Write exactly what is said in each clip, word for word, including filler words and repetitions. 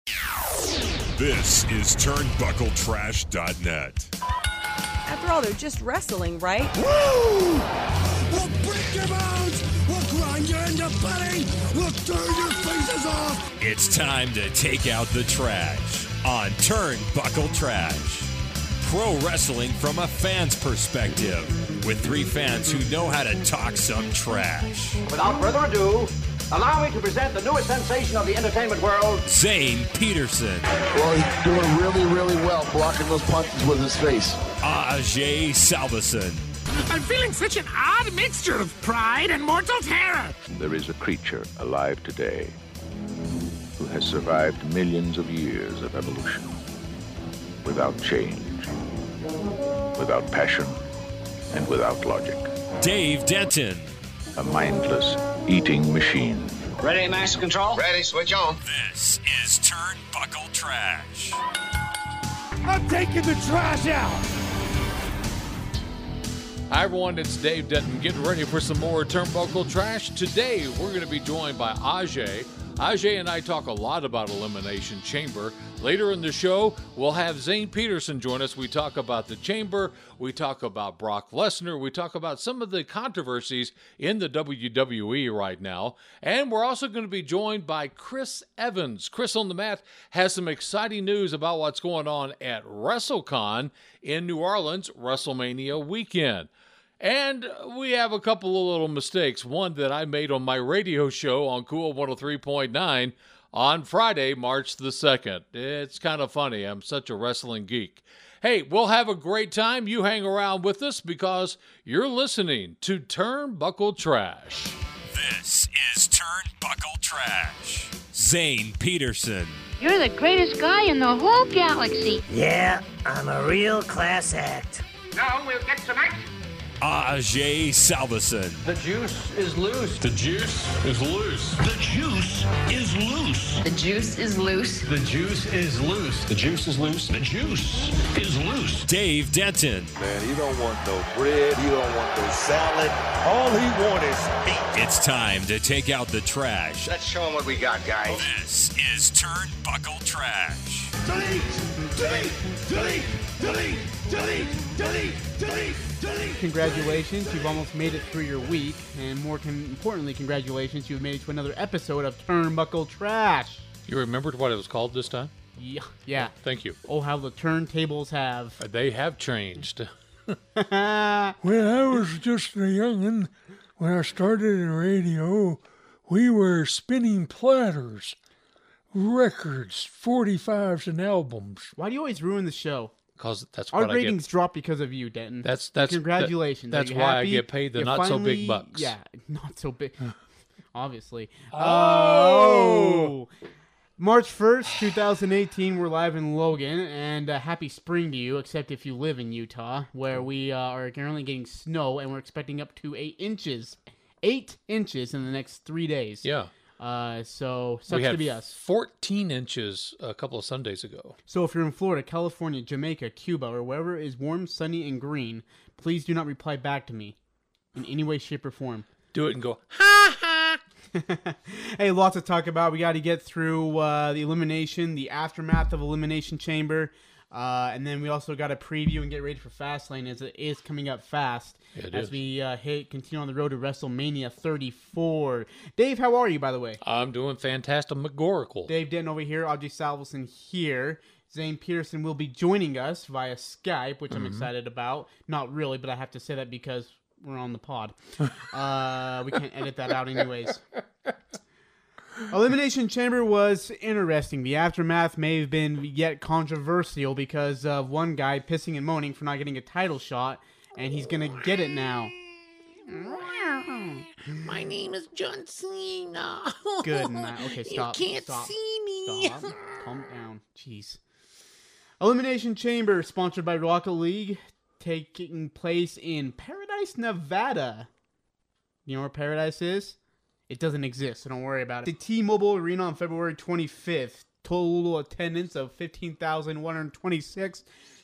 This is turnbuckle trash dot net. After all, they're just wrestling, right? Woo! We'll break your bones! We'll grind you into putty! We'll turn your faces off! It's time to take out the trash on Turnbuckle Trash. Pro wrestling from a fan's perspective, with three fans who know how to talk some trash. Without further ado, allow me to present the newest sensation of the entertainment world, Zane Peterson. Well, he's doing really, really well blocking those punches with his face. Ajay Salveson. I'm feeling such an odd mixture of pride and mortal terror. There is a creature alive today who has survived millions of years of evolution without change, without passion, and without logic. Dave Denton. A mindless eating machine. ready, master control? Ready, switch on. This is Turnbuckle Trash. I'm taking the trash out! Hi everyone, it's Dave Denton getting ready for some more Turnbuckle Trash. Today we're going to be joined by Ajay. Ajay and I talk a lot about Elimination Chamber. Later in the show, we'll have Zane Peterson join us. We talk about the Chamber, we talk about Brock Lesnar, we talk about some of the controversies in the W W E right now. And we're also going to be joined by Chris Evans. Chris on the Mat has some exciting news about what's going on at WrestleCon in New Orleans, WrestleMania weekend. And we have a couple of little mistakes. One that I made on my radio show on Cool one oh three point nine on Friday, March the second. It's kind of funny. I'm such a wrestling geek. Hey, we'll have a great time. You hang around with us because you're listening to Turnbuckle Trash. This is Turnbuckle Trash. Zane Peterson. You're the greatest guy in the whole galaxy. Yeah, I'm a real class act. Now we'll get tonight. Ajay Salveson. The juice is loose. The juice is loose. The juice is loose. The juice is loose. The juice is loose. The juice is loose. The juice is loose. Dave Denton. Man, he don't want no bread. He don't want no salad. All he wants is meat. It's time to take out the trash. Let's show him what we got, guys. This is Turnbuckle Trash. Delete! Delete! Delete! Delete! Delete! Delete! Delete! Delete! Congratulations, you've almost made it through your week, and more con- importantly, congratulations, you've made it to another episode of Turnbuckle Trash. You remembered what it was called this time? Yeah. Yeah. Thank you. Oh, how the turntables have. They have changed. When I was just a youngin', when I started in radio, we were spinning platters, records, forty-fives, and albums. Why do you always ruin the show? Because that's Our what I get. Our ratings drop because of you, Denton. That's that's Congratulations. That, that's Are you why happy? I get paid the You not finally, so big bucks. Yeah, not so big. Obviously. Oh! oh! March first, twenty eighteen, we're live in Logan, and uh, happy spring to you, except if you live in Utah, where we uh, are currently getting snow, and we're expecting up to eight inches. Eight inches in the next three days. Yeah. Uh, so, sucks we had to be us. fourteen inches a couple of Sundays ago. So if you're in Florida, California, Jamaica, Cuba, or wherever is warm, sunny, and green, please do not reply back to me in any way, shape, or form. Do it and go, ha ha! Hey, lots to talk about. We got to get through uh, the elimination, the aftermath of Elimination Chamber, uh, and then we also got to preview and get ready for Fastlane as it is coming up fast. It as is. we uh, hit, continue on the road to WrestleMania thirty-four. Dave, how are you, by the way? I'm doing fantastic, McGoracle. Dave Denton over here, Ajay Salveson here. Zane Peterson will be joining us via Skype, which mm-hmm. I'm excited about. Not really, but I have to say that because we're on the pod. uh, we can't edit that out anyways. Elimination Chamber was interesting. The aftermath may have been yet controversial because of one guy pissing and moaning for not getting a title shot, and he's going to get it now. My name is John Cena. Good night. Okay, stop. You can't stop, see me. Stop. Calm down. Jeez. Elimination Chamber, sponsored by Rocket League, taking place in Paradise, Nevada. You know where Paradise is? It doesn't exist, so don't worry about it. The T-Mobile Arena on February twenty-fifth. Total attendance of fifteen thousand one hundred twenty-six.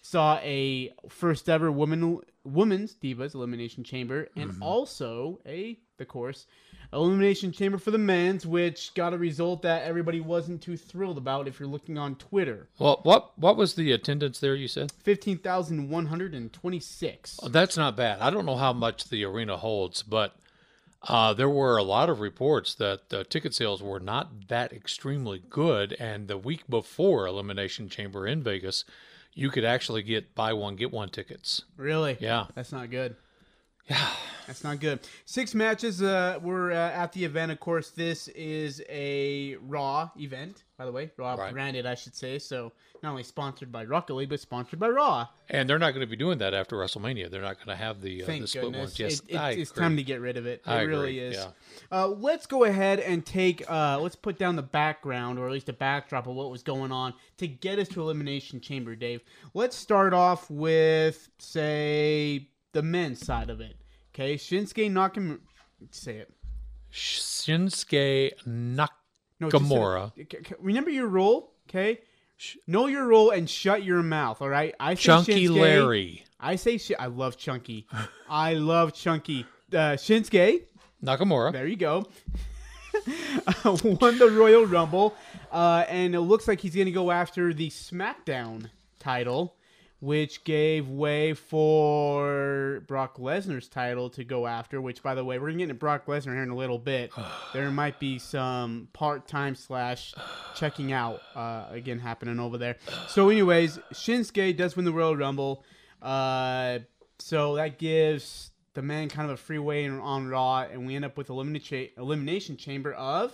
saw a first ever woman women's Divas Elimination Chamber, and mm-hmm. also a, of course, Elimination Chamber for the men's, which got a result that everybody wasn't too thrilled about if you're looking on Twitter. Well, what what was the attendance there, you said? fifteen thousand one hundred twenty-six. Oh, that's not bad. I don't know how much the arena holds, but uh, there were a lot of reports that uh, ticket sales were not that extremely good, and the week before Elimination Chamber in Vegas, you could actually get buy one, get one tickets. Really? Yeah. That's not good. Yeah. That's not good. Six matches uh, were uh, at the event. Of course, this is a Raw event, by the way. Raw right. branded, I should say. So not only sponsored by Rocket League, but sponsored by Raw. And they're not going to be doing that after WrestleMania. They're not going to have the, uh, Thank the split goodness. ones. Yes, it, it, I it's agree. time to get rid of it. It I really agree. is. Yeah. Uh, let's go ahead and take, uh, let's put down the background, or at least a backdrop of what was going on to get us to Elimination Chamber, Dave. Let's start off with, say, the men's side of it. Okay, Shinsuke Nakamura. Say it. Shinsuke Nakamura. No, just, uh, remember your role, okay? Know your role and shut your mouth, all right? I say Chunky Shinsuke, Larry. I say sh- I love Chunky. I love Chunky. Uh, Shinsuke Nakamura. There you go. Won the Royal Rumble, uh, and it looks like he's going to go after the SmackDown title, which gave way for Brock Lesnar's title to go after, which, by the way, we're going to get into Brock Lesnar here in a little bit. There might be some part-time slash checking out, uh, again, happening over there. So, anyways, Shinsuke does win the Royal Rumble. Uh, so that gives the man kind of a free way on Raw, and we end up with elimination elimination chamber of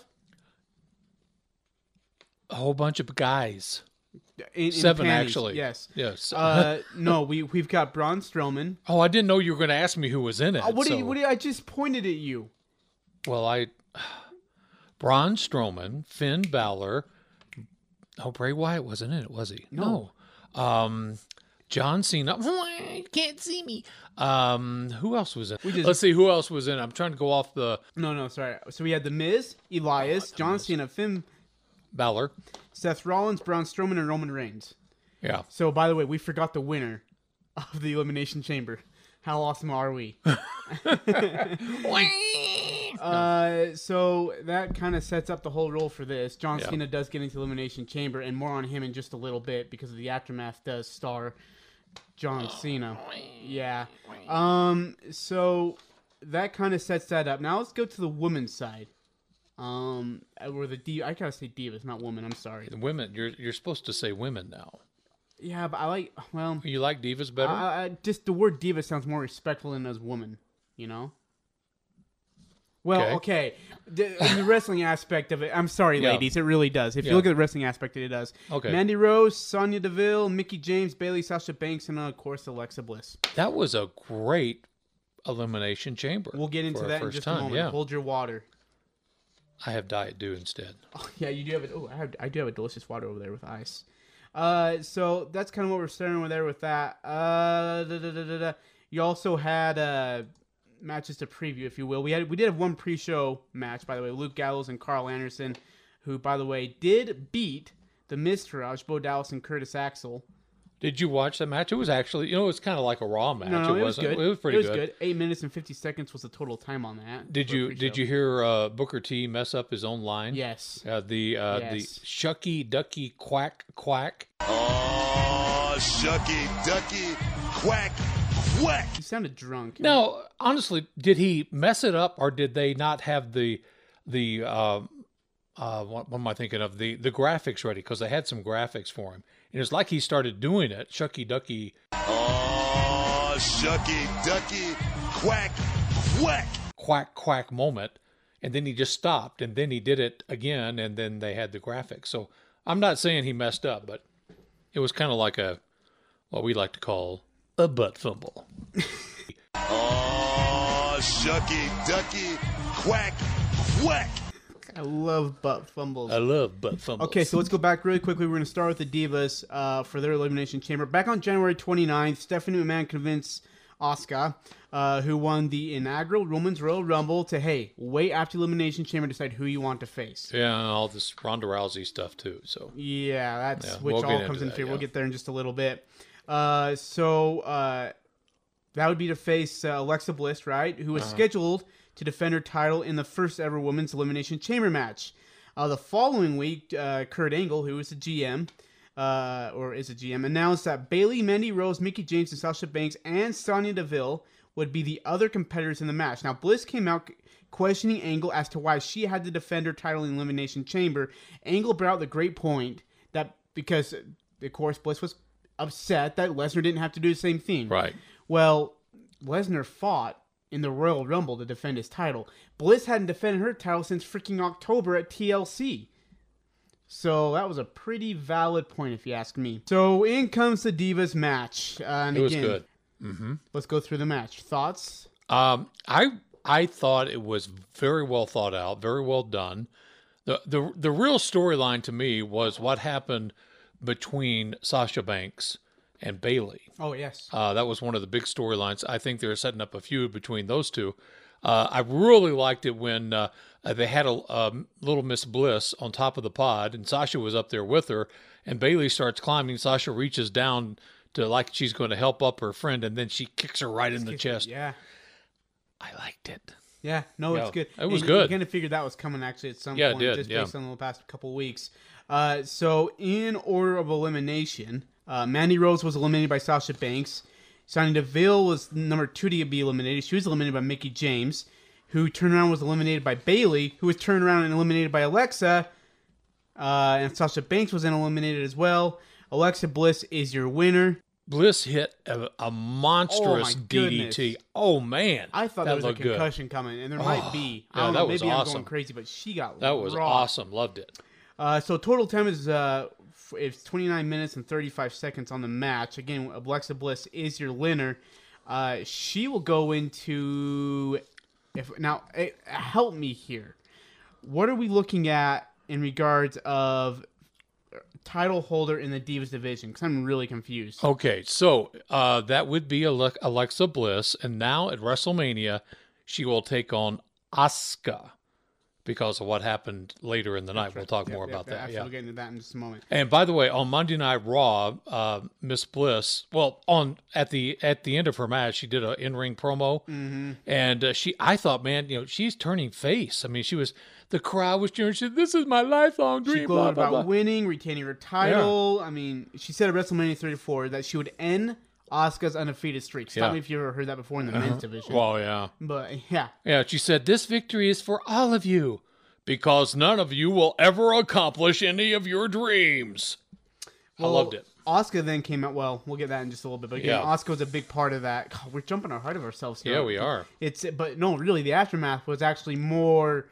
a whole bunch of guys. In, in Seven, panties, actually. Yes. Yes. uh, no, we we've got Braun Strowman. Oh, I didn't know you were going to ask me who was in it. Uh, what so. do you? What do you? I just pointed at you. Well, I Braun Strowman, Finn Balor. Oh, Bray Wyatt wasn't in it, was he? No. no. Um, John Cena. You can't see me. Um, who else was in? We just, Let's see who else was in. I'm trying to go off the. No, no, sorry. So we had the Miz, Elias, oh, John Cena, Finn Balor, Seth Rollins, Braun Strowman, and Roman Reigns. Yeah. So, by the way, we forgot the winner of the Elimination Chamber. How awesome are we? uh, so that kind of sets up the whole role for this. John yeah. Cena does get into Elimination Chamber, and more on him in just a little bit because of the aftermath does star John Cena. Yeah. Um. So that kind of sets that up. Now let's go to the women's side. Um, or the div- I gotta say divas, not women. I'm sorry. The women. You're you're supposed to say women now. Yeah, but I like. Well, you like divas better. I, I, just the word diva sounds more respectful than as woman. You know. Well, okay. okay. The, in the wrestling aspect of it, I'm sorry, yeah. ladies. It really does. If yeah. you look at the wrestling aspect, it does. Okay. Mandy Rose, Sonya Deville, Mickie James, Bayley, Sasha Banks, and of course Alexa Bliss. That was a great elimination chamber. We'll get into that in just time. a moment. Yeah. Hold your water. I have Diet Dew instead. Oh, yeah, you do have it. Oh, I, have, I do have a delicious water over there with ice. Uh, so that's kind of what we're starting with there with that. Uh, da, da, da, da, da. You also had uh, matches to preview, if you will. We had we did have one pre-show match, by the way. Luke Gallows and Carl Anderson, who, by the way, did beat the Miztourage, Bo Dallas and Curtis Axel. Did you watch that match? It was actually, you know, it was kind of like a Raw match. No, no, it, it was wasn't. good. It was pretty it was good. good. Eight minutes and fifty seconds was the total time on that. Did you Did you hear uh, Booker T mess up his own line? Yes. Uh, the uh, yes. the shucky ducky quack quack. Oh, shucky ducky quack quack. He sounded drunk. No, honestly, did he mess it up, or did they not have the the uh, uh, what, what am I thinking of the the graphics ready? Because they had some graphics for him. And it's like he started doing it, shucky ducky. Oh, shucky ducky quack quack quack quack moment, and then he just stopped, and then he did it again, and then they had the graphics. So I'm not saying he messed up, but it was kind of like a what we like to call a butt fumble. Oh, shucky ducky quack quack. I love butt fumbles. I love butt fumbles. Okay, so let's go back really quickly. We're going to start with the Divas uh, for their Elimination Chamber. Back on January twenty-ninth, Stephanie McMahon convinced Asuka, uh, who won the inaugural Women's Royal Rumble, to, hey, wait after Elimination Chamber to decide who you want to face. Yeah, and all this Ronda Rousey stuff, too. So Yeah, that's yeah, which we'll all comes into into that, fear. yeah. We'll get there in just a little bit. Uh, so uh, that would be to face uh, Alexa Bliss, right? Who was Uh-huh. scheduled to defend her title in the first ever Women's Elimination Chamber match. Uh, the following week, uh, Kurt Angle, who is the G M, uh, or is a G M, announced that Bayley, Mandy Rose, Mickie James, and Sasha Banks, and Sonya Deville would be the other competitors in the match. Now, Bliss came out questioning Angle as to why she had to defend her title in Elimination Chamber. Angle brought out the great point that because, of course, Bliss was upset that Lesnar didn't have to do the same thing. Right. Well, Lesnar fought in the Royal Rumble to defend his title. Bliss hadn't defended her title since freaking October at T L C. So that was a pretty valid point if you ask me. So in comes the Divas match. Uh, and It was again, good. Mm-hmm. Let's go through the match. Thoughts? Um, I I thought it was very well thought out, very well done. The the the real storyline to me was what happened between Sasha Banks and Bayley. Oh, yes. Uh, that was one of the big storylines. I think they're setting up a feud between those two. Uh, I really liked it when uh, they had a, a little Miss Bliss on top of the pod, and Sasha was up there with her, and Bayley starts climbing. Sasha reaches down to like she's going to help up her friend, and then she kicks her right in the chest. Yeah. I liked it. Yeah, no, Yeah, it's good. it was And good. You kind of figured that was coming actually at some Yeah, it point, did, just yeah. based on the past couple of weeks. Uh, so, in order of elimination, uh, Mandy Rose was eliminated by Sasha Banks. Sonya Deville was number two to be eliminated. She was eliminated by Mickie James, who turned around and was eliminated by Bayley, who was turned around and eliminated by Alexa. Uh, and Sasha Banks was then eliminated as well. Alexa Bliss is your winner. Bliss hit a, a monstrous Oh, my D D T. goodness. Oh, man. I thought that there was a looked good. concussion coming, and there Oh, might be. I yeah, don't that know, was maybe I'm awesome. going crazy, but she got That was rocked. awesome. Loved it. Uh, so total time is uh, f- it's twenty-nine minutes and thirty-five seconds on the match. Again, Alexa Bliss is your winner. Uh, she will go into if now eh, help me here. What are we looking at in regards of title holder in the Divas division? Because I'm really confused. Okay, so uh, that would be Ale- Alexa Bliss, and now at WrestleMania, she will take on Asuka because of what happened later in the night. We'll talk Yeah, more yeah, about yeah, that. actually, Yeah. We'll get into that in just a moment. And by the way, on Monday Night Raw, uh, Miss Bliss, well, on at the at the end of her match, she did an in-ring promo, Mhm. and uh, she, I thought, man, you know, she's turning face. I mean, she was, the crowd was cheering. She said, "This is my lifelong dream." She blah, glowed blah, about blah. winning, retaining her title. I mean, she said at WrestleMania thirty-four that she would end Asuka's undefeated streak. Stop Yeah. me if you ever heard that before in the Uh-huh. men's division. Well, yeah. But, yeah. Yeah, she said, "This victory is for all of you, because none of you will ever accomplish any of your dreams." I loved it. Asuka then came out. Well, we'll get that in just a little bit. But again, Yeah. Asuka was a big part of that. God, we're jumping ahead of ourselves here. Yeah, we are. It's but no, really, the aftermath was actually more,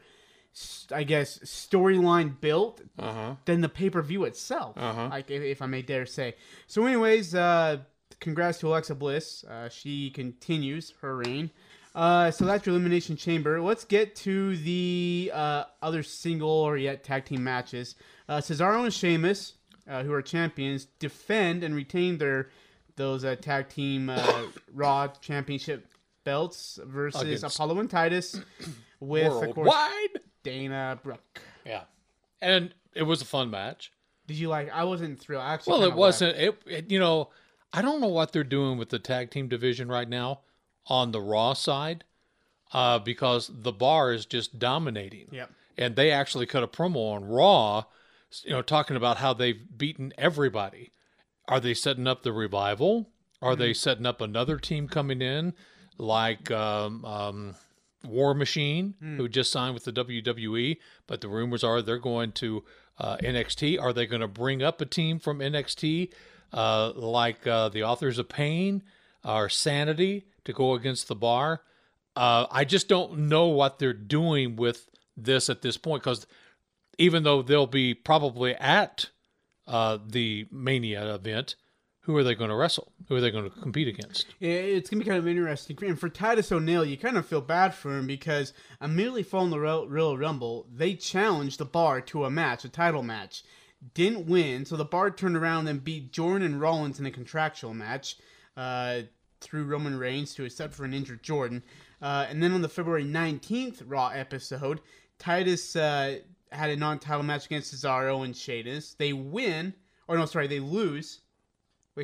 I guess, storyline built Uh-huh. than the pay per view itself. Uh-huh. Like, if, if I may dare say. So, anyways, uh, congrats to Alexa Bliss. Uh, she continues her reign. Uh, so that's your Elimination Chamber. Let's get to the uh, other single or yet tag team matches. Uh, Cesaro and Sheamus, uh, who are champions, defend and retain their those uh, tag team uh, Raw Championship belts versus Against- Apollo and Titus with, of course, Worldwide. Dana Brooke. Yeah, and it was a fun match. Did you like? I wasn't thrilled. I actually Well, kinda it wasn't. It, it, you know, I don't know what they're doing with the tag team division right now on the Raw side, uh, because the Bar is just dominating. Yep. And they actually cut a promo on Raw, you know, talking about how they've beaten everybody. Are they setting up the Revival? Are they setting up another team coming in, like um, um, War Machine, Mm. who just signed with the W W E? But the rumors are they're going to uh, N X T. Are they going to bring up a team from N X T, uh, like uh, the Authors of Pain or Sanity, to go against the Bar? Uh, I just don't know what they're doing with this at this point, because even though they'll be probably at uh, the Mania event, who are they going to wrestle? Who are they going to compete against? Yeah, it's going to be kind of interesting. And for Titus O'Neil, you kind of feel bad for him because immediately following the Royal, Royal Rumble, they challenged the Bar to a match, a title match. Didn't win, so the Bar turned around and beat Jordan and Rollins in a contractual match uh, through Roman Reigns to accept for an injured Jordan. Uh, and then on the February nineteenth Raw episode, Titus uh, had a non-title match against Cesaro and Sheamus. They win, or no, sorry, they lose. Wait, sorry.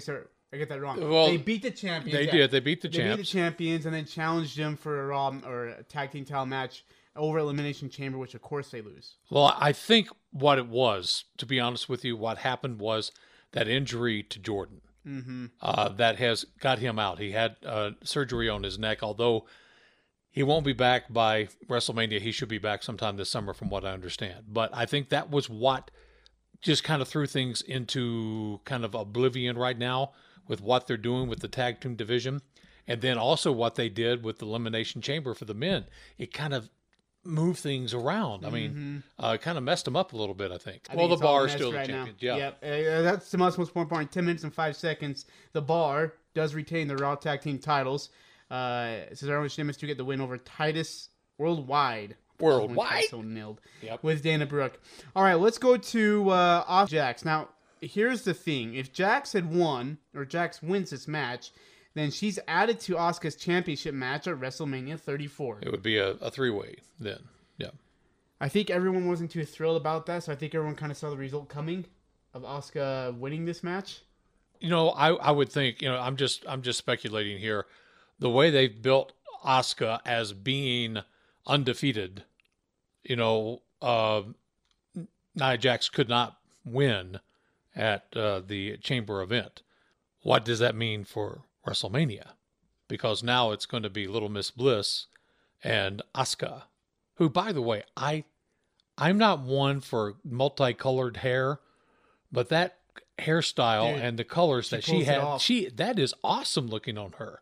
I get that wrong. Well, they beat the champions. They yeah. did. They beat the they champs. beat the champions and then challenged them for a Raw or a tag team title match over Elimination Chamber, which of course they lose. Well, I think what it was, to be honest with you, what happened was that injury to Jordan. Mm-hmm. Uh, that has got him out. He had uh, surgery on his neck, although he won't be back by WrestleMania. He should be back sometime this summer, from what I understand. But I think that was what just kind of threw things into kind of oblivion right now with what they're doing with the tag team division. And then also what they did with the Elimination Chamber for the men. It kind of moved things around. I mean, mm-hmm. uh, it kind of messed them up a little bit, I think. I well, think the bar is messed still right the champion. now. Yeah. Yep. Uh, that's the most, most important part. ten minutes and five seconds. The bar does retain the Raw Tag Team titles. Uh, Cesaro and Sheamus to get the win over Titus Worldwide. Worldwide? So nailed. Yep. With Dana Brooke. All right, let's go to uh, off Jax. Now, here's the thing. If Jax had won, or Jax wins this match, then she's added to Asuka's championship match at WrestleMania thirty-four. It would be a, a three-way then. Yeah. I think everyone wasn't too thrilled about that, so I think everyone kind of saw the result coming of Asuka winning this match. You know, I, I would think, you know, I'm just I'm just speculating here. The way they've built Asuka as being undefeated, you know, uh, Nia Jax could not win at uh, the Chamber event. What does that mean for WrestleMania? Because now it's going to be Little Miss Bliss and Asuka, who, by the way, I, I'm not one for multicolored hair, but that hairstyle Dude, and the colors she that she pulls it had, off. she that is awesome looking on her.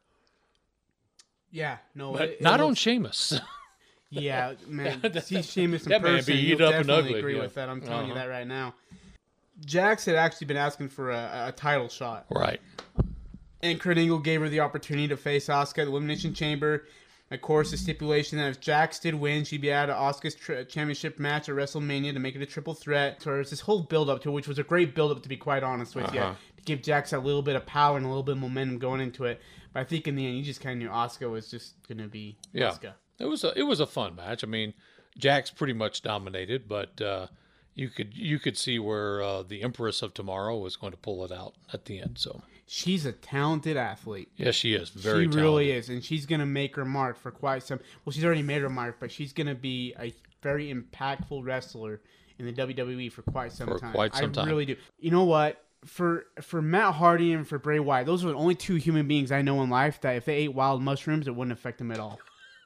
Yeah, no, But it, it not on looks- Sheamus. Yeah, man, see Sheamus in That man person, be you'll eat up and definitely ugly, agree yeah. with that. I'm telling you Uh-huh. that right now. Jax had actually been asking for a, a title shot. Right. And Kurt Angle gave her the opportunity to face Asuka at the Elimination Chamber. Of course, the stipulation that if Jax did win, she'd be added to Asuka's tri- championship match at WrestleMania to make it a triple threat. So there's this whole build-up to it, which was a great build-up, to be quite honest with you. Uh-huh. To give Jax a little bit of power and a little bit of momentum going into it. But I think in the end, you just kind of knew Asuka was just going to be Yeah. Asuka. It was a it was a fun match. I mean, Jax pretty much dominated, but uh, you could you could see where uh, the Empress of Tomorrow was going to pull it out at the end. So She's a talented athlete. yes, she is very. She talented. really is, and she's going to make her mark for quite some... Well, she's already made her mark, but she's going to be a very impactful wrestler in the W W E for quite some For time. quite some I time. really do. You know what? For for Matt Hardy and for Bray Wyatt, those are the only two human beings I know in life that if they ate wild mushrooms, it wouldn't affect them at all.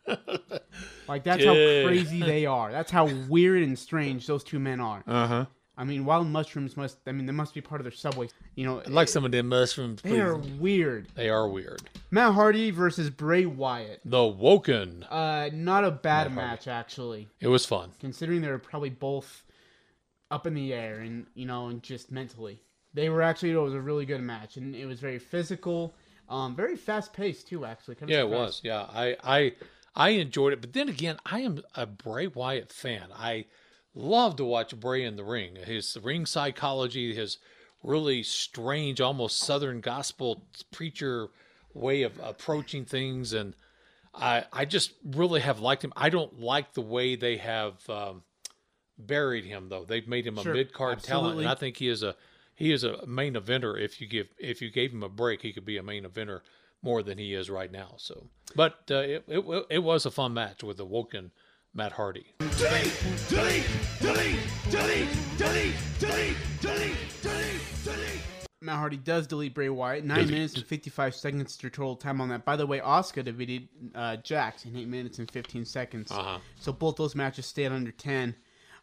Like, that's how Yeah. crazy they are. That's how weird and strange those two men are. Uh-huh. I mean, wild mushrooms must... I mean, they must be part of their subway. You know, I like some of them mushrooms. they are please. weird. They are weird. Matt Hardy versus Bray Wyatt. The Woken. Uh, not a bad Matt Hardy. match, actually. It was fun. Considering they were probably both up in the air and, you know, and just mentally. They were actually, it was a really good match. And it was very physical. Um, very fast-paced, too, actually. Kind of Yeah, it surprised. was. Yeah, I, I I enjoyed it. But then again, I am a Bray Wyatt fan. I love to watch Bray in the ring. His ring psychology, his really strange, almost Southern gospel preacher way of approaching things, and I I just really have liked him. I don't like the way they have um, buried him, though. They've made him a Sure, mid card talent, absolutely. and I think he is a he is a main eventer. If you give if you gave him a break, he could be a main eventer more than he is right now. So, but uh, it, it it was a fun match with the Woken Matt Hardy. Delete, delete, delete, delete, delete, delete, delete, delete, delete. Matt Hardy does delete Bray Wyatt. Nine Delete. minutes and fifty-five seconds to total time on that. By the way, Asuka defeated uh, Jax in eight minutes and fifteen seconds. Uh-huh. So both those matches stayed under ten.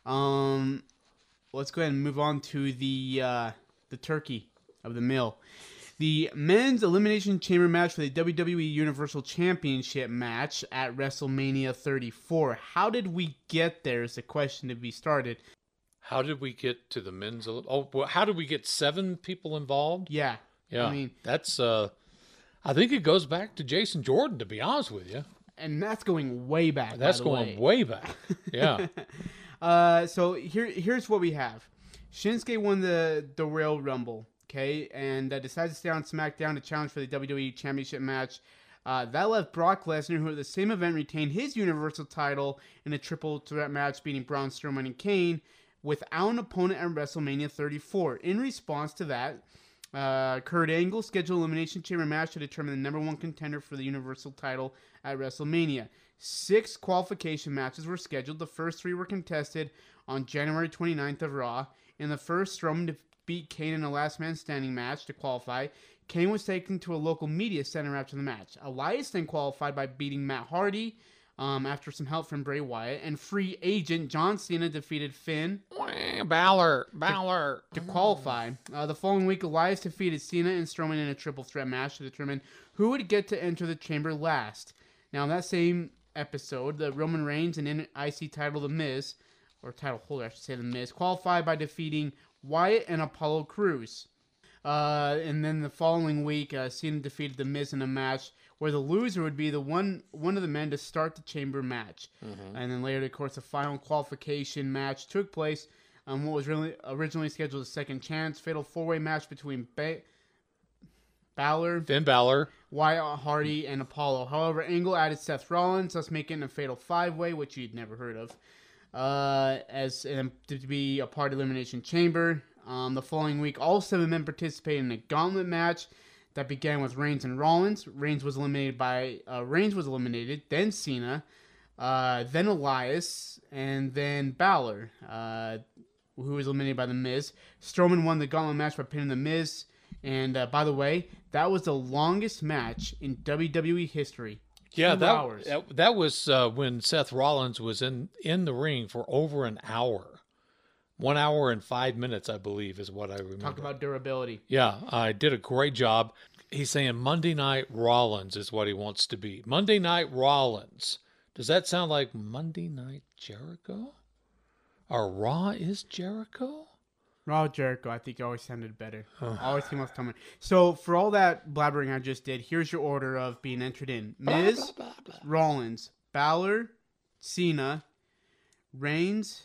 Um, let's go ahead and move on to the uh, the turkey of the mill. The men's elimination chamber match for the W W E Universal Championship match at WrestleMania thirty-four. How did we get there is the question to be started. How did we get to the men's? Oh, well, how did we get seven people involved? Yeah. Yeah, I mean, that's. Uh, I think it goes back to Jason Jordan. To be honest with you, and that's going way back. by that's the going way. way back. Yeah. Uh, so here, here's what we have. Shinsuke won the, the Royal Rumble, okay, and uh, decides to stay on SmackDown to challenge for the W W E Championship match. Uh, that left Brock Lesnar, who at the same event retained his Universal title in a triple threat match, beating Braun Strowman and Kane, without an opponent at WrestleMania thirty-four. In response to that, Uh, Kurt Angle scheduled Elimination Chamber match to determine the number one contender for the Universal title at WrestleMania. Six qualification matches were scheduled. The first three were contested on January twenty-ninth of Raw. In the first, Strowman beat Kane in a last man standing match to qualify. Kane was taken to a local media center after the match. Elias then qualified by beating Matt Hardy um, after some help from Bray Wyatt. And free agent John Cena defeated Finn Balor, Balor. to, to qualify. Uh, the following week, Elias defeated Cena and Strowman in a triple threat match to determine who would get to enter the chamber last. Now, in that same episode, the Roman Reigns and I C title The Miz, or title holder, I should say, The Miz, qualified by defeating Wyatt and Apollo Crews. Uh, and then the following week, uh, Cena defeated The Miz in a match where the loser would be the one one of the men to start the chamber match. Mm-hmm. And then later, of course, the final qualification match took place on what was really originally scheduled as a second chance fatal four-way match between ba- Balor, Finn Balor, Wyatt, Hardy, and Apollo. However, Angle added Seth Rollins, thus making it a fatal five-way, which you'd never heard of, uh, as um, to be a part of Elimination Chamber. Um, the following week, all seven men participated in a gauntlet match that began with Reigns and Rollins. Reigns was eliminated by uh, Reigns was eliminated, then Cena, uh, then Elias, and then Balor, uh, who was eliminated by The Miz. Strowman won the gauntlet match by pinning The Miz. And uh, by the way, that was the longest match in W W E history. Yeah, Two that, hours. that that was uh, when Seth Rollins was in, in the ring for over an hour. One hour and five minutes, I believe, is what I remember. Talk about durability. Yeah, I did a great job. He's saying Monday Night Rollins is what he wants to be. Monday Night Rollins. Does that sound like Monday Night Jericho? Or Raw is Jericho? Raw Jericho, I think always sounded better. Always came off coming. So for all that blabbering I just did, here's your order of being entered in: Miz, blah, blah, blah, blah. Rollins, Balor, Cena, Reigns,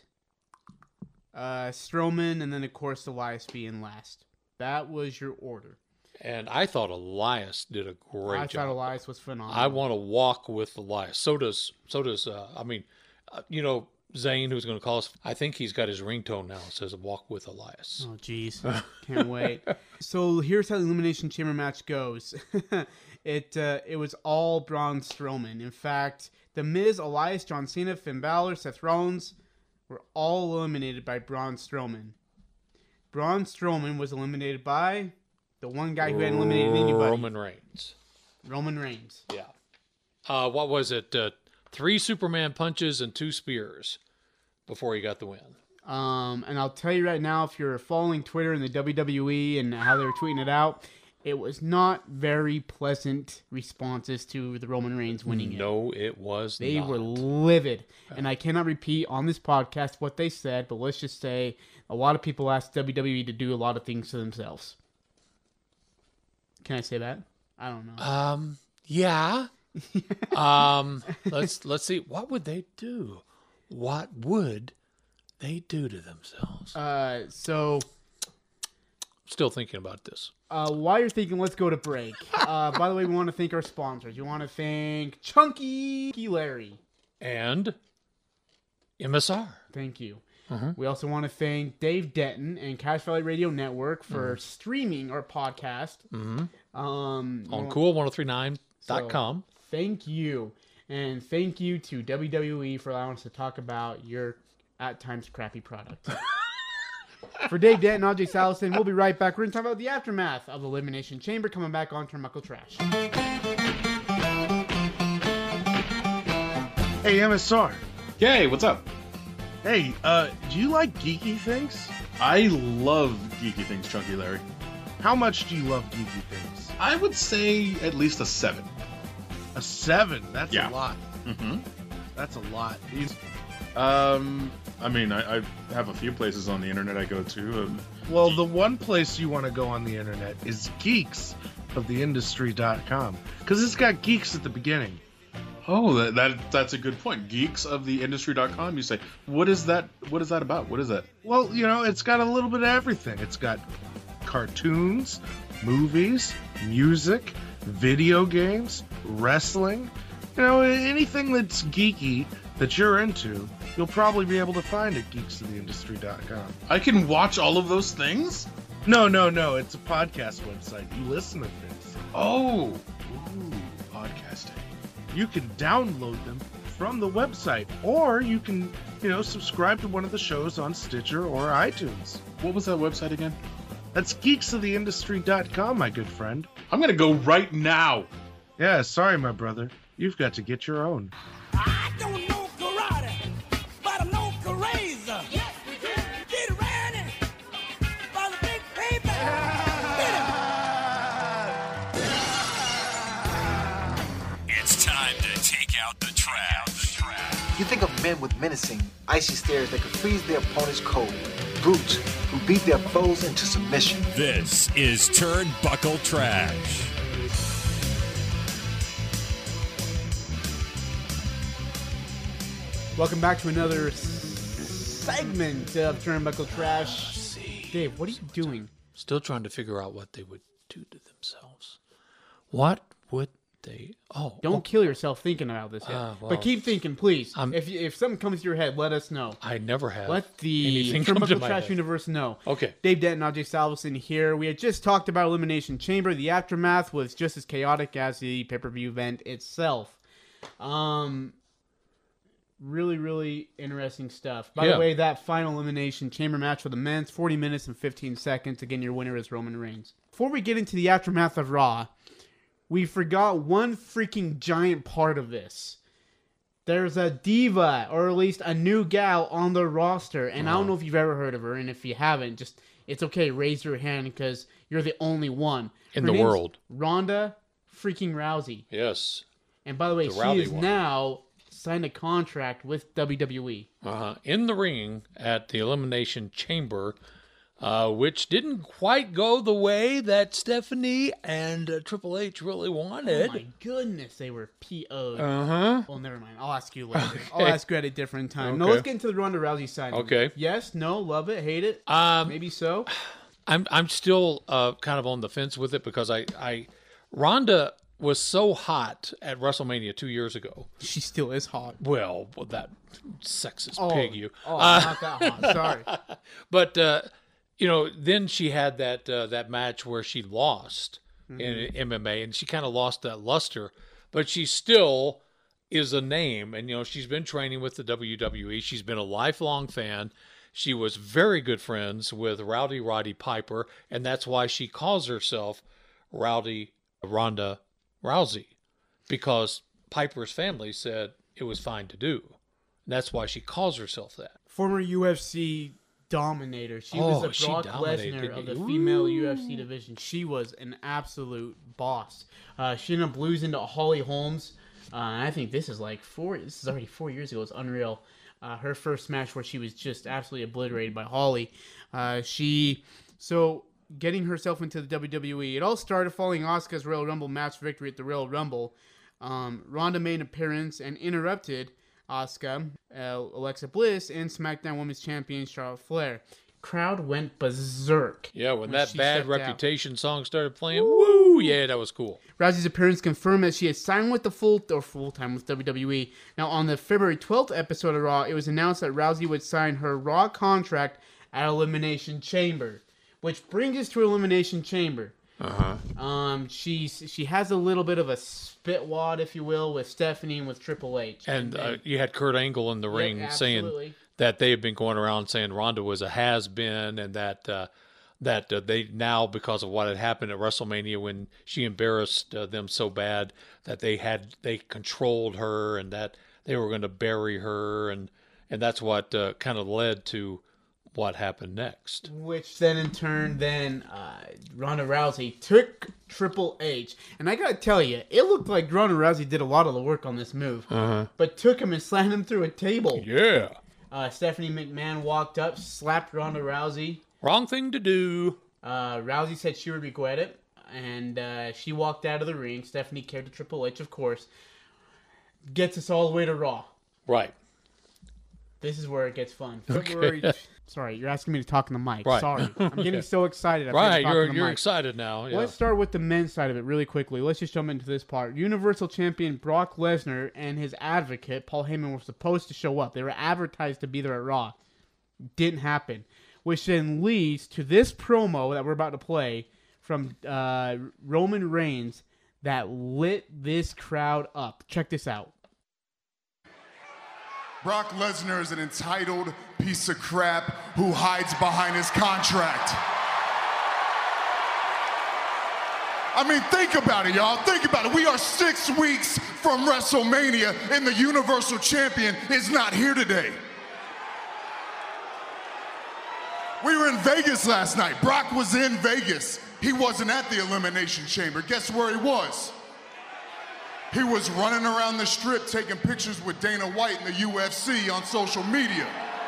uh, Strowman, and then of course Elias being last. That was your order. And I thought Elias did a great I job. I thought Elias was phenomenal. I want to walk with Elias. So does so does uh, I mean, uh, you know. Zane, who's going to call us, I think he's got his ringtone now. It says "Walk with Elias." Oh, jeez. Can't wait. So here's how the Elimination Chamber match goes. it uh, it was all Braun Strowman. In fact, The Miz, Elias, John Cena, Finn Balor, Seth Rollins were all eliminated by Braun Strowman. Braun Strowman was eliminated by the one guy who hadn't eliminated anybody. Roman Reigns. Roman Reigns. Yeah. Uh, what was it? Uh, three Superman punches and two spears before he got the win. Um, and I'll tell you right now, if you're following Twitter and the W W E and how they were tweeting it out, it was not very pleasant responses to the Roman Reigns winning it. No, it was They not. were livid. And I cannot repeat on this podcast what they said, but let's just say a lot of people asked W W E to do a lot of things to themselves. Can I say that? I don't know. Um, yeah. um, let's let's see. What would they do? What would they do to themselves? Uh, so... Still thinking about this. Uh, while you're thinking, let's go to break. Uh, by the way, we want to thank our sponsors. We want to thank Chunky Larry. And M S R. Thank you. Uh-huh. We also want to thank Dave Denton and Cache Valley Radio Network for Mhm. streaming our podcast. Mm-hmm. Um, On cool one oh three nine dot com. So, thank you. And thank you to W W E for allowing us to talk about your, at times, crappy product. For Dave Denton and Ajay Salison, we'll be right back. We're going to talk about the aftermath of Elimination Chamber coming back on Turnbuckle Trash. Hey, M S R. Hey, what's up? Hey, uh, do you like geeky things? I love geeky things, Chunky Larry. How much do you love geeky things? I would say at least a seven. A seven? That's Yeah. a lot. Mm-hmm. That's a lot. Um, I mean, I, I have a few places on the internet I go to. Um, Well, the one place you want to go on the internet is geeks of the industry dot com, because it's got geeks at the beginning. Oh, that, that that's a good point. geeks of the industry dot com, you say. What is that? What is that about? What is that? Well, you know, it's got a little bit of everything. It's got cartoons, movies, music, video games, wrestling. You know, anything that's geeky that you're into, you'll probably be able to find at geeks of the industry dot com. I can watch all of those things? No, no, no. It's a podcast website. You listen to things. Oh, ooh, podcasting. You can download them from the website, or you can, you know, subscribe to one of the shows on Stitcher or iTunes. What was that website again? That's geeks of the industry dot com, my good friend. I'm going to go right now. Yeah, sorry, my brother. You've got to get your own. I don't know karate, but I know Karaza. Yes, we can. Get ready for the big paper. It's time to take out the trash. You think of men with menacing, icy stares that could freeze their opponents cold. Brutes who beat their foes into submission. This is Turnbuckle Trash. Welcome back to another s- segment of Turnbuckle Trash. Dave, what are you doing? Still trying to figure out what they would do to themselves. What would they... Oh. Don't oh. kill yourself thinking about this yet. Uh, well, but keep thinking, please. I'm, if if something comes to your head, let us know. I never have. Let the anything come to Turnbuckle my Trash head. universe know. Okay. Dave Denton, Ajay Salveson here. We had just talked about Elimination Chamber. The aftermath was just as chaotic as the pay-per-view event itself. Um... Really, really interesting stuff. By Yeah. the way, that final Elimination Chamber match for the men's, forty minutes and fifteen seconds. Again, your winner is Roman Reigns. Before we get into the aftermath of Raw, we forgot one freaking giant part of this. There's a diva, or at least a new gal on the roster, and I don't know if you've ever heard of her, and if you haven't, just, it's okay, raise your hand, because you're the only one. In Her the name's world. Ronda freaking Rousey. Yes. And by the way, The she rowdy is one. now... signed a contract with W W E. Uh-huh. In the ring at the Elimination Chamber, uh, which didn't quite go the way that Stephanie and uh, Triple H really wanted. Oh my goodness, they were P O'd. Uh-huh. Well, never mind. I'll ask you later. Okay. I'll ask you at a different time. No, Okay. let's get into the Ronda Rousey side. Okay. Yes, no, love it, hate it. Um, Maybe so. I'm I'm still uh, kind of on the fence with it because I, I Ronda was so hot at WrestleMania two years ago. She still is hot. Well, well that sexist Oh, pig you. oh, Uh, not that hot. Sorry. But uh, you know, then she had that uh, that match where she lost Mhm. in M M A, and she kind of lost that luster. But she still is a name, and you know, she's been training with the W W E. She's been a lifelong fan. She was very good friends with Rowdy Roddy Piper, and that's why she calls herself Rowdy Ronda Rousey, because Piper's family said it was fine to do. And that's why she calls herself that. Former U F C dominator. She Oh, was she the Brock dominated, Lesnar didn't of the you? female U F C division. She was an absolute boss. Uh, she ended up losing to Holly Holmes. Uh, I think this is like four. This is already four years ago. It's unreal. Uh, her first match where she was just absolutely obliterated by Holly. Uh, she so getting herself into the W W E. It all started following Asuka's Royal Rumble match victory at the Royal Rumble. Um, Ronda made an appearance and interrupted Asuka, uh, Alexa Bliss, and SmackDown Women's Champion Charlotte Flair. Crowd went berserk. Yeah, when, that she Bad stepped out. Reputation song started playing, woo, yeah, that was cool. Rousey's appearance confirmed that she had signed with the full or full time with W W E. Now, on the February twelfth episode of Raw, it was announced that Rousey would sign her Raw contract at Elimination Chamber, which brings us to Elimination Chamber. Uh-huh. Um, she's she has a little bit of a spit wad, if you will, with Stephanie and with Triple H. And uh, you had Kurt Angle in the Yeah, ring saying absolutely. that they had been going around saying Ronda was a has-been, and that uh, that uh, they now, because of what had happened at WrestleMania when she embarrassed uh, them so bad, that they had they controlled her, and that they were going to bury her, and and that's what uh, kind of led to what happened next. Which then in turn, then uh, Ronda Rousey took Triple H. And I gotta tell you, it looked like Ronda Rousey did a lot of the work on this move. Uh-huh. But took him and slammed him through a table. Yeah. Uh, Stephanie McMahon walked up, slapped Ronda Rousey. Wrong thing to do. Uh, Rousey said she would regret it. And uh, she walked out of the ring. Stephanie carried to Triple H, of course. Gets us all the way to Raw. Right. This is where it gets fun. Okay. February... Sorry, you're asking me to talk in the mic. Right. Sorry. I'm getting Okay. so excited. I forgot to Right, talk you're in the you're mic. excited now. Yeah. Let's start with the men's side of it really quickly. Let's just jump into this part. Universal Champion Brock Lesnar and his advocate, Paul Heyman, were supposed to show up. They were advertised to be there at Raw. Didn't happen. which then leads to this promo that we're about to play from uh, Roman Reigns that lit this crowd up. Check this out. Brock Lesnar is an entitled piece of crap who hides behind his contract. I mean, think about it, y'all. Think about it. We are six weeks from WrestleMania, and the Universal Champion is not here today. We were in Vegas last night. Brock was in Vegas. He wasn't at the Elimination Chamber. Guess where he was? He was running around the strip taking pictures with Dana White and the U F C on social media.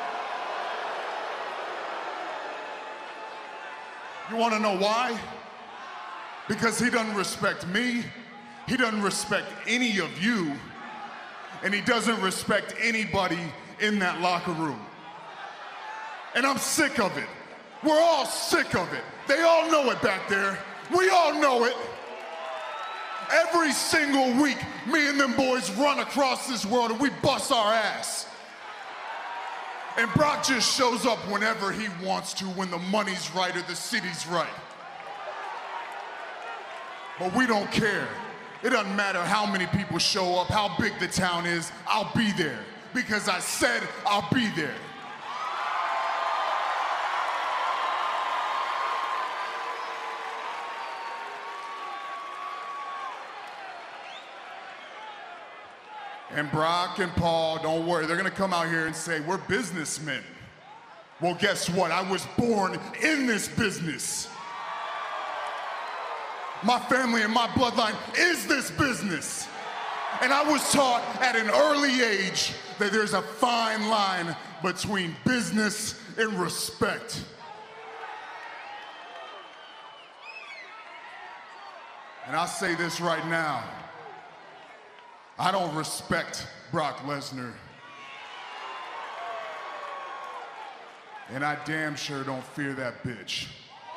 You want to know why? Because he doesn't respect me, he doesn't respect any of you, and he doesn't respect anybody in that locker room. And I'm sick of it. We're all sick of it. They all know it back there. We all know it. Every single week, me and them boys run across this world and we bust our ass. And Brock just shows up whenever he wants to, when the money's right or the city's right. But we don't care. It doesn't matter how many people show up, how big the town is, I'll be there. Because I said I'll be there. And Brock and Paul, don't worry, they're gonna come out here and say, we're businessmen. Well, guess what? I was born in this business. My family and my bloodline is this business. And I was taught at an early age that there's a fine line between business and respect. And I'll say this right now. I don't respect Brock Lesnar. And I damn sure don't fear that bitch.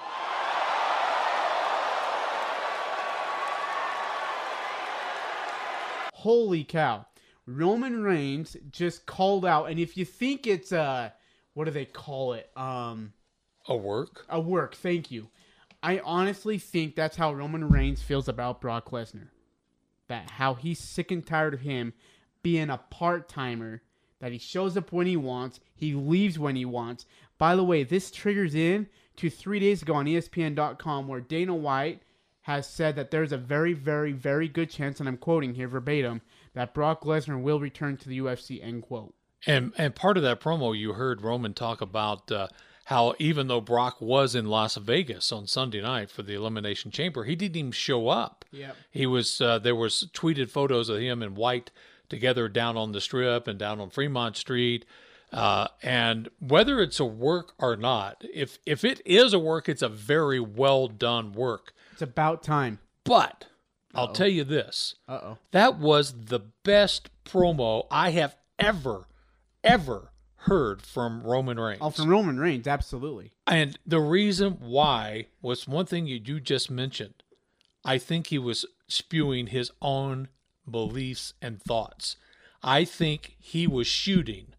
Holy cow. Roman Reigns just called out, and if you think it's a, what do they call it? Um, a work? A work, thank you. I honestly think that's how Roman Reigns feels about Brock Lesnar. That how he's sick and tired of him being a part-timer, that he shows up when he wants, he leaves when he wants. By the way, this triggers in to three days ago on E S P N dot com where Dana White has said that there's a very, very, very good chance, and I'm quoting here verbatim, that Brock Lesnar will return to the U F C, end quote. And and part of that promo, you heard Roman talk about uh, how even though Brock was in Las Vegas on Sunday night for the Elimination Chamber, he didn't even show up. Yep. He was uh, there was tweeted photos of him and White together down on the Strip and down on Fremont Street. Uh, and whether it's a work or not, if if it is a work, it's a very well done work. It's about time. But I'll Uh-oh. tell you this. Uh-oh. That was the best promo I have ever, ever heard from Roman Reigns. Oh, from Roman Reigns, absolutely. And the reason why was one thing you, you just mentioned. I think he was spewing his own beliefs and thoughts. I think he was shooting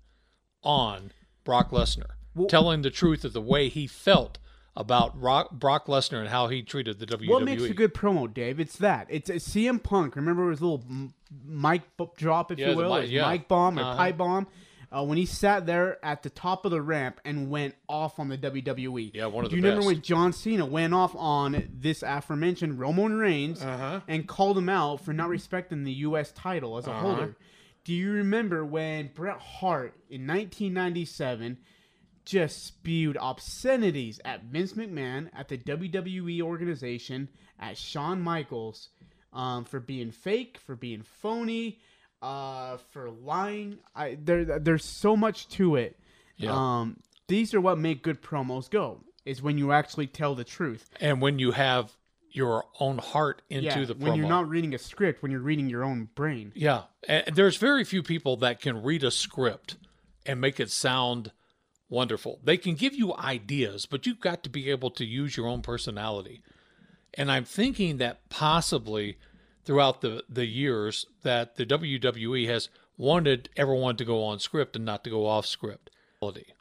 on Brock Lesnar, well, telling the truth of the way he felt about Brock, Brock Lesnar and how he treated the W W E. What makes a good promo, Dave? It's that. It's a C M Punk. Remember his little mic drop, if yeah, you will, mic, his yeah. mic bomb or uh-huh. pipe bomb, uh, when he sat there at the top of the ramp and went off on the W W E. Yeah, one of Do the you best. remember when John Cena went off on this aforementioned Roman Reigns uh-huh. and called him out for not respecting the U S title as a uh-huh. holder? Do you remember when Bret Hart in nineteen ninety-seven just spewed obscenities at Vince McMahon, at the W W E organization, at Shawn Michaels, um, for being fake, for being phony, uh, for lying? I, there, there's so much to it. Yeah. Um, these are what make good promos go, is when you actually tell the truth. And when you have your own heart into yeah, the promo. when you're not reading a script, when you're reading your own brain. Yeah. And there's very few people that can read a script and make it sound wonderful. They can give you ideas, but you've got to be able to use your own personality. And I'm thinking that possibly throughout the, the years that the W W E has wanted everyone to go on script and not to go off script.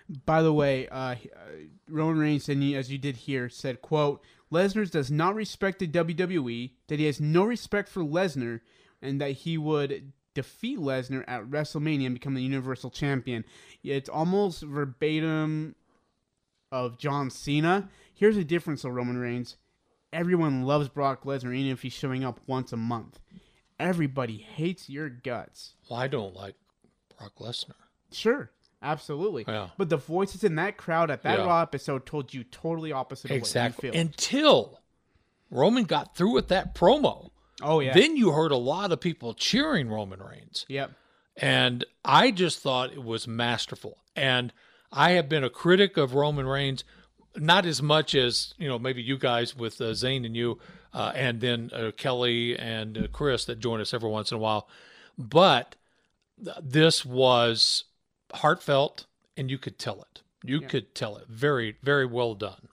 By the way, uh, Roman Reigns, and as you did here, said, quote, Lesnar does not respect the W W E, that he has no respect for Lesnar, and that he would defeat Lesnar at WrestleMania and become the Universal Champion. It's almost verbatim of John Cena. Here's the difference, though, Roman Reigns. Everyone loves Brock Lesnar, even if he's showing up once a month. Everybody hates your guts. Well, I don't like Brock Lesnar. Sure. Absolutely. Yeah. But the voices in that crowd at that Yeah. Raw episode told you totally opposite Exactly. of what you feel. Until Roman got through with that promo. Oh, yeah. Then you heard a lot of people cheering Roman Reigns. Yep. And I just thought it was masterful. And I have been a critic of Roman Reigns, not as much as, you know, maybe you guys with uh, Zane and you, uh, and then uh, Kelly and uh, Chris that join us every once in a while. But th- this was heartfelt, and you could tell it. You Yeah. could tell it. Very, very well done.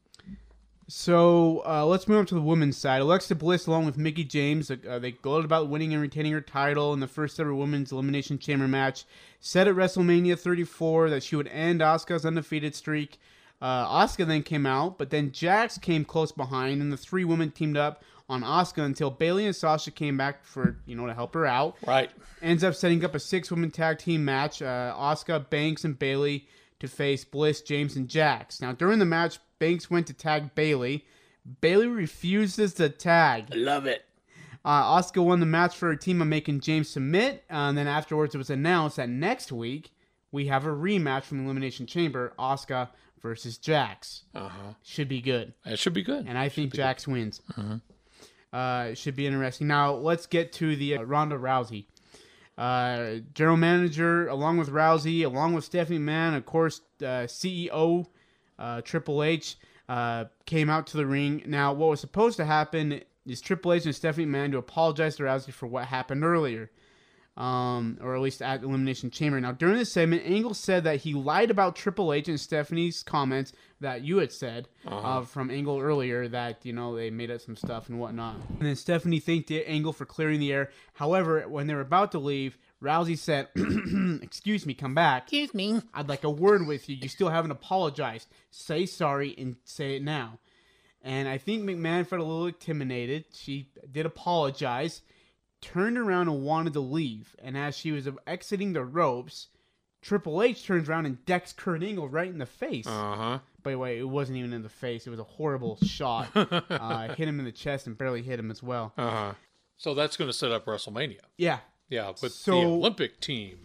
So uh, let's move on to the women's side. Alexa Bliss, along with Mickie James, uh, they gloated about winning and retaining her title in the first ever women's Elimination Chamber match. Said at WrestleMania thirty-four that she would end Asuka's undefeated streak. Uh, Asuka then came out, but then Jax came close behind, and the three women teamed up on Asuka until Bayley and Sasha came back for, you know, to help her out. Right. Ends up setting up a six-woman tag team match. Uh, Asuka, Banks, and Bayley to face Bliss, James, and Jax. Now, during the match, Banks went to tag Bayley. Bayley refuses to tag. I love it. Uh, Asuka won the match for her team by making James submit. Uh, and then afterwards, it was announced that next week, we have a rematch from the Elimination Chamber, Asuka versus Jax. Uh-huh. Should be good. It should be good. And I think Jax good. wins. Uh-huh. Uh, it should be interesting. Now, let's get to the uh, Ronda Rousey. Uh, general manager, along with Rousey, along with Stephanie McMahon, of course, uh, C E O uh, Triple H uh, came out to the ring. Now, what was supposed to happen is Triple H and Stephanie McMahon to apologize to Rousey for what happened earlier, um, or at least at Elimination Chamber. Now, during this segment, Angle said that he lied about Triple H and Stephanie's comments that you had said Uh-huh. uh, from Angle earlier, that, you know, they made up some stuff and whatnot. And then Stephanie thanked Angle for clearing the air. However, when they were about to leave, Rousey said, excuse me, come back. Excuse me. I'd like a word with you. You still haven't apologized. Say sorry and say it now. And I think McMahon felt a little intimidated. She did apologize, turned around and wanted to leave. And as she was exiting the ropes, Triple H turns around and decks Kurt Angle right in the face. Uh-huh. By the way, it wasn't even in the face. It was a horrible shot. uh, hit him in the chest and barely hit him as well. Uh-huh. So that's going to set up WrestleMania. Yeah. Yeah, with So- the Olympic team.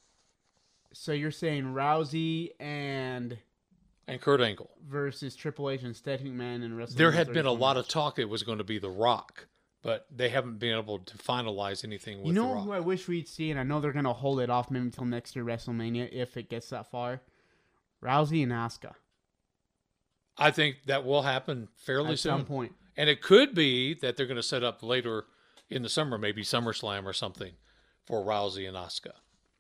So you're saying Rousey and And Kurt Angle. versus Triple H and Stephanie McMahon in WrestleMania There had been a thirty-four lot match. of talk it was going to be The Rock, but they haven't been able to finalize anything with You know The Rock. who I wish we'd see, and I know they're going to hold it off maybe until next year WrestleMania if it gets that far? Rousey and Asuka. I think that will happen fairly At soon. some point. And it could be that they're going to set up later in the summer, maybe SummerSlam or something, for Rousey and Asuka.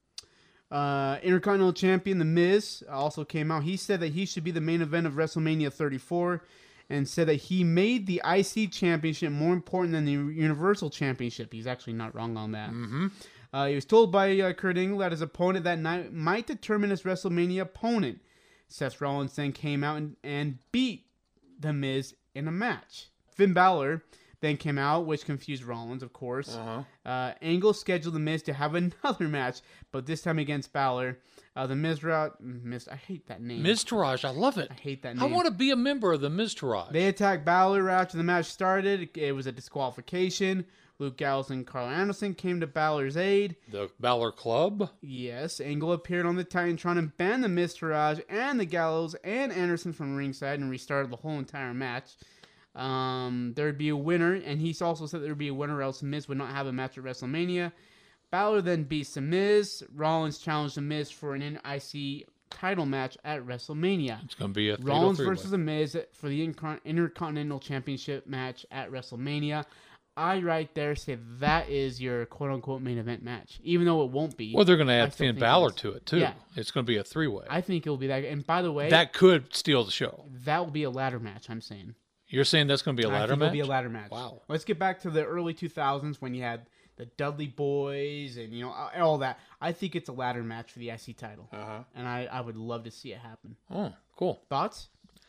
Uh, Intercontinental Champion The Miz also came out. He said that he should be the main event of WrestleMania thirty-four, and said that he made the I C Championship more important than the Universal Championship. He's actually not wrong on that. Mm-hmm. Uh, he was told by uh, Kurt Angle that his opponent that night might determine his WrestleMania opponent. Seth Rollins then came out and, and beat The Miz in a match. Finn Balor then came out, which confused Rollins, of course. Uh-huh. Uh, Angle scheduled The Miz to have another match, but this time against Balor. Uh, the Miz, Miz, I hate that name. Miztourage, I love it. I hate that I name. want to be a member of the Miztourage. They attacked Balor after the match started. It, it was a disqualification. Luke Gallows and Carl Anderson came to Balor's aid. The Balor Club? Yes, Angle appeared on the Titantron and banned the Miztourage and the Gallows and Anderson from ringside and restarted the whole entire match. Um, there would be a winner, and he also said there would be a winner, or else Miz would not have a match at WrestleMania. Balor then beats The Miz. Rollins challenged The Miz for an I C title match at WrestleMania. It's going to be a Rollins three-way. versus The Miz for the Inter- Intercontinental Championship match at WrestleMania. I right there say that is your quote-unquote main event match, even though it won't be. Well, they're going to I add still Finn think Balor it's- to it, too. Yeah, It's going to be a three-way. I think it'll be that. And by the way, That could steal the show. that will be a ladder match, I'm saying. You're saying that's going to be a I ladder think match? It'll be a ladder match. Wow. Let's get back to the early two thousands when you had the Dudley Boys and, you know, all that. I think it's a ladder match for the I C title. Uh-huh. And I, I would love to see it happen. Oh, cool. Thoughts?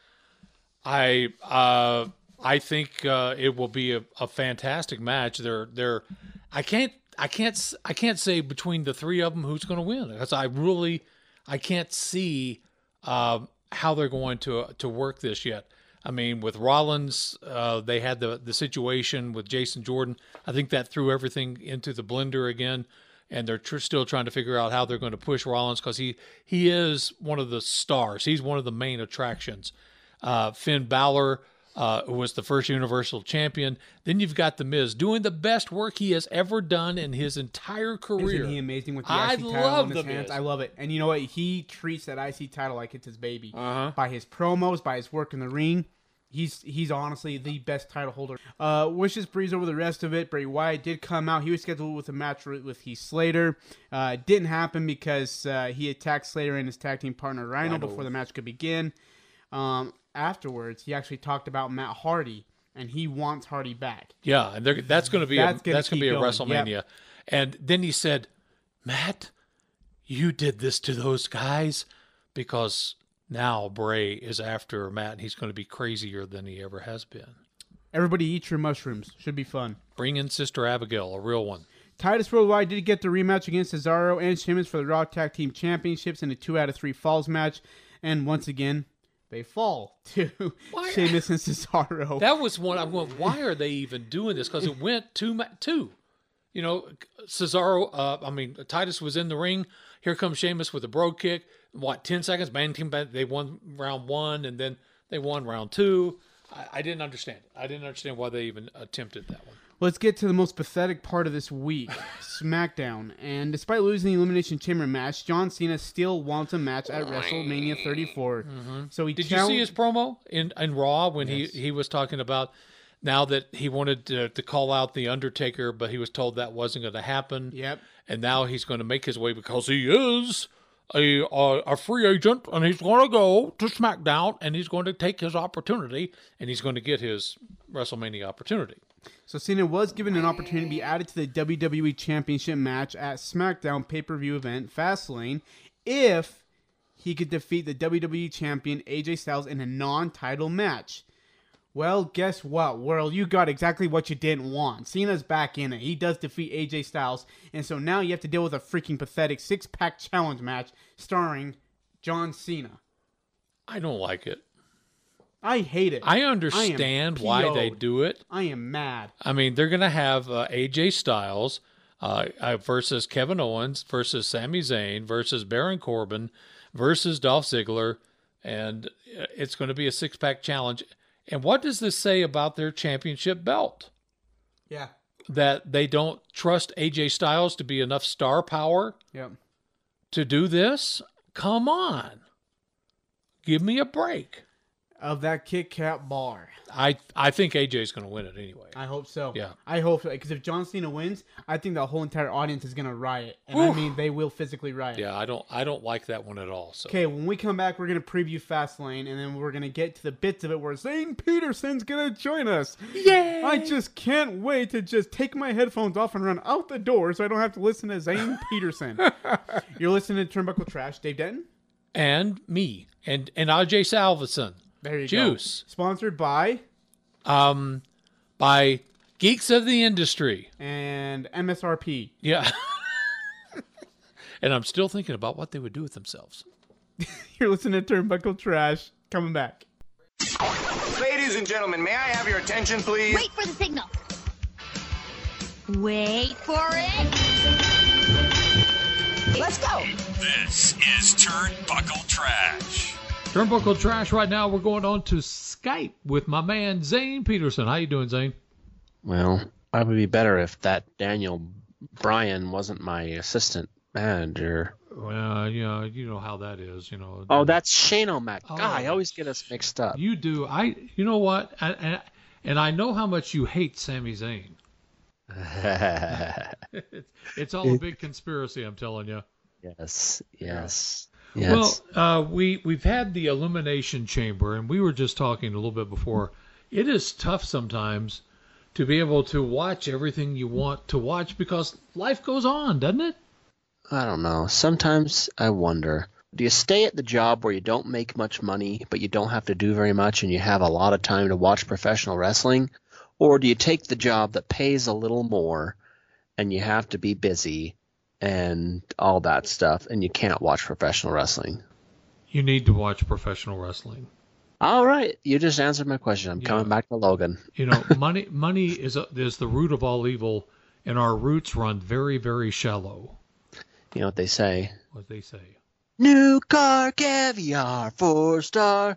I uh, I think uh, it will be a, a fantastic match. They're they're I can't I can't I can't say between the three of them who's going to win, because I really I can't see uh, how they're going to to work this yet. I mean, with Rollins, uh, they had the the situation with Jason Jordan. I think that threw everything into the blender again, and they're tr- still trying to figure out how they're going to push Rollins, because he he is one of the stars. He's one of the main attractions. Uh, Finn Balor, uh, who was the first Universal Champion. Then you've got The Miz doing the best work he has ever done in his entire career. Isn't he amazing with the I I C title love in his The hands? Miz. I love it. And you know what? He treats that I C title like it's his baby. Uh-huh. By his promos, by his work in the ring. He's he's honestly the best title holder. Uh, wishes breeze over the rest of it. Bray Wyatt did come out. He was scheduled with a match with Heath Slater. Uh, it didn't happen because uh, he attacked Slater and his tag team partner Rhino, Rhino. before the match could begin. Um, afterwards, he actually talked about Matt Hardy, and he wants Hardy back. Yeah, and they're, that's going to be That's a, gonna that's going to keep be a going. WrestleMania. Yep. And then he said, "Matt, you did this to those guys because now Bray is after Matt, and he's going to be crazier than he ever has been." Everybody eat your mushrooms. Should be fun. Bring in Sister Abigail, a real one. Titus Worldwide did get the rematch against Cesaro and Sheamus for the Raw Tag Team Championships in a two out of three falls match. And once again, they fall to Sheamus and Cesaro. That was one. I'm going, why are they even doing this? Because it went two, ma- two. You know, Cesaro, uh, I mean, Titus was in the ring. Here comes Sheamus with a brogue kick. What, ten seconds? Man, team, they won round one, and then they won round two. I, I didn't understand it. I didn't understand why they even attempted that one. Let's get to the most pathetic part of this week, SmackDown. And despite losing the Elimination Chamber match, John Cena still wants a match at WrestleMania thirty-four. Mm-hmm. So he Did challenged- you see his promo in, in Raw when Yes. he, he was talking about now that he wanted to, to call out The Undertaker, but he was told that wasn't going to happen. Yep. And now he's going to make his way because he is a, a, a free agent, and he's going to go to SmackDown, and he's going to take his opportunity, and he's going to get his WrestleMania opportunity. So Cena was given an opportunity to be added to the W W E Championship match at SmackDown pay-per-view event Fastlane if he could defeat the W W E Champion A J Styles in a non-title match. Well, guess what, world? You got exactly what you didn't want. Cena's back in it. He does defeat A J Styles, and so now you have to deal with a freaking pathetic six-pack challenge match starring John Cena. I don't like it. I hate it. I understand I am why they P O'd. do it. I am mad. I mean, they're going to have uh, A J Styles uh, uh, versus Kevin Owens versus Sami Zayn versus Baron Corbin versus Dolph Ziggler, and it's going to be a six-pack challenge. And what does this say about their championship belt? Yeah. That they don't trust A J Styles to be enough star power Yep. to do this? Come on. Give me a break. Of that Kit Kat bar. I I think A J's going to win it anyway. I hope so. Yeah. I hope so. Because if John Cena wins, I think the whole entire audience is going to riot. And I Oof. mean, they will physically riot. Yeah, I don't I don't like that one at all. So Okay, when we come back, we're going to preview Fastlane, and then we're going to get to the bits of it where Zane Peterson's going to join us. Yay! I just can't wait to just take my headphones off and run out the door so I don't have to listen to Zane Peterson. You're listening to Turnbuckle Trash. Dave Denton? And me. And and R J Salveson. There you Juice. go. Sponsored by? Um, by Geeks of the Industry. And M S R P. Yeah. And I'm still thinking about what they would do with themselves. You're listening to Turnbuckle Trash. Coming back. Ladies and gentlemen, may I have your attention, please? Wait for the signal. Wait for it. Let's go. This is Turnbuckle Trash. Turnbuckle Trash right now. We're going on to Skype with my man Zane Peterson. How you doing, Zane? Well, I would be better if that Daniel Bryan wasn't my assistant manager. Well, you know, you know how that is, you know. Oh, that's Shane O'Mac. Oh. God, I always get us mixed up. You do. I. You know what? And, and, and I know how much you hate Sami Zayn. it's, it's all a big conspiracy, I'm telling you. Yes, yes. Yes. Well, uh, we we've had the Elimination Chamber, and we were just talking a little bit before. It is tough sometimes to be able to watch everything you want to watch because life goes on, doesn't it? I don't know. Sometimes I wonder, do you stay at the job where you don't make much money, but you don't have to do very much and you have a lot of time to watch professional wrestling? Or do you take the job that pays a little more and you have to be busy and all that stuff and you can't watch professional wrestling? You need to watch professional wrestling. All right. You just answered my question. I'm Yeah. coming back to Logan. You know, money money is a, is the root of all evil, and our roots run very, very shallow. You know what they say? What they say. New car, caviar, four star.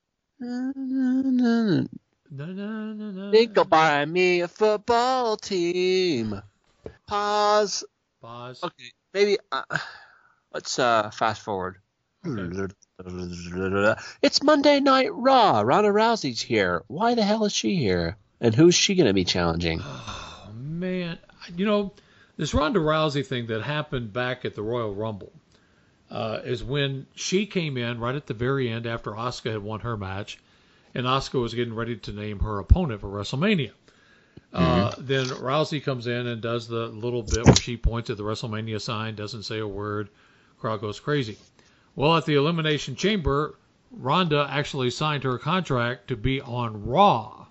Think I'll buy me a football team. Pause. Pause. Okay, maybe uh, let's uh, fast forward. Okay. It's Monday Night Raw. Ronda Rousey's here. Why the hell is she here? And who's she going to be challenging? Oh, man. You know, this Ronda Rousey thing that happened back at the Royal Rumble uh, is when she came in right at the very end after Asuka had won her match, and Asuka was getting ready to name her opponent for WrestleMania. Uh, Mm-hmm. then Rousey comes in and does the little bit where she points at the WrestleMania sign, doesn't say a word, crowd goes crazy. Well, at the Elimination Chamber, Ronda actually signed her contract to be on Raw.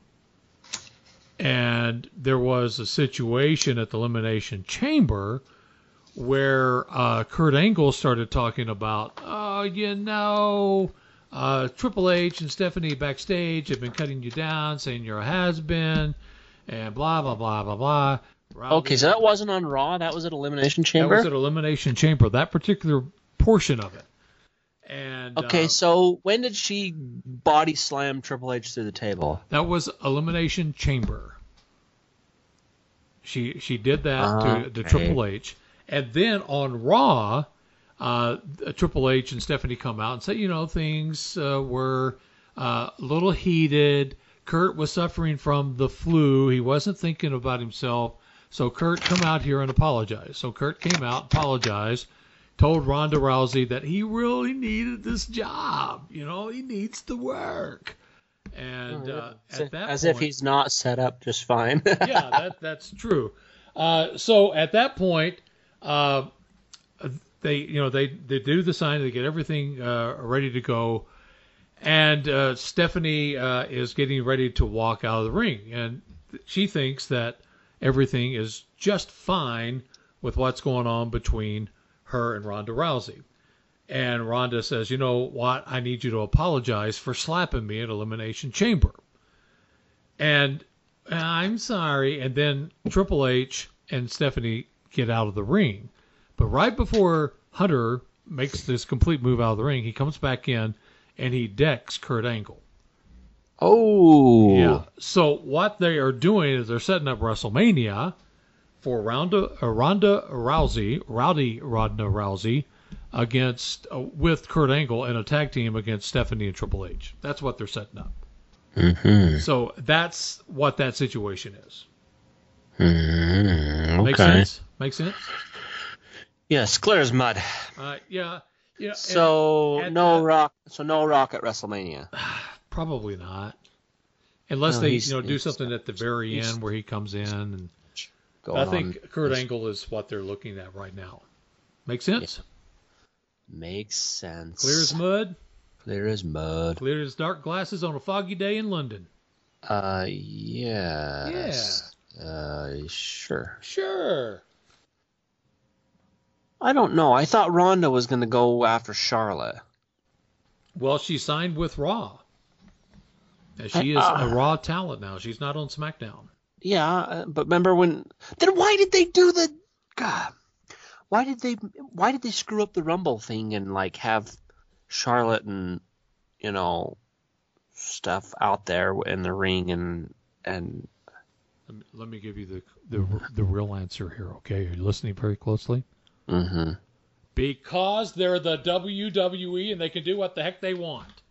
And there was a situation at the Elimination Chamber where uh, Kurt Angle started talking about, oh, you know, uh, Triple H and Stephanie backstage have been cutting you down, saying you're a has-been, and blah, blah, blah, blah, blah. Rousey, Okay, so that wasn't on Raw. That was at Elimination Chamber? That was at Elimination Chamber, that particular portion of it. And Okay, uh, so when did she body slam Triple H through the table? that was Elimination Chamber. She she did that Uh, to, to okay. Triple H. And then on Raw, uh, Triple H and Stephanie come out and say, you know, things uh, were uh, a little heated. Kurt was suffering from the flu. He wasn't thinking about himself. So Kurt, come out here and apologize. So Kurt came out, apologized, told Ronda Rousey that he really needed this job. You know, he needs to work. And uh, as at if, that as point, if he's not set up just fine. yeah, that that's true. Uh, so at that point, uh, they you know they, they do the sign, they get everything uh, ready to go, and uh, Stephanie uh, is getting ready to walk out of the ring, and she thinks that everything is just fine with what's going on between her and Ronda Rousey. And Ronda says, you know what, I need you to apologize for slapping me at Elimination Chamber. And I'm sorry. And then Triple H and Stephanie get out of the ring. But right before Hunter makes this complete move out of the ring, he comes back in and he decks Kurt Angle. Oh. Yeah. So what they are doing is they're setting up WrestleMania for Ronda, uh, Ronda Rousey, Rowdy Ronda Rousey, against uh, with Kurt Angle in a tag team against Stephanie and Triple H. That's what they're setting up. Mm-hmm. So that's what that situation is. Mm-hmm. Okay. Make sense? Make sense? Yes, clear as mud. Uh, yeah. Yeah. So and- and, no uh, rock. So no rock at WrestleMania. Probably not, unless No, they he's- you know do he's- something at the very he's- end where he comes in. And Going I think on. Kurt Angle is what they're looking at right now. Make sense? Makes sense. Clear as mud. Clear as mud. Clear as dark glasses on a foggy day in London. Uh, yes. Yeah. Uh, sure. Sure. I don't know. I thought Ronda was going to go after Charlotte. Well, she signed with Raw. And she I- is uh, a Raw talent now. She's not on SmackDown. Yeah, uh, but remember when? Then why did they do the? God, why did they? Why did they screw up the Rumble thing and like have Charlotte and you know stuff out there in the ring and and? Let me, let me give you the, the the real answer here. Okay, are you listening very closely? Mm-hmm. Because they're the W W E and they can do what the heck they want.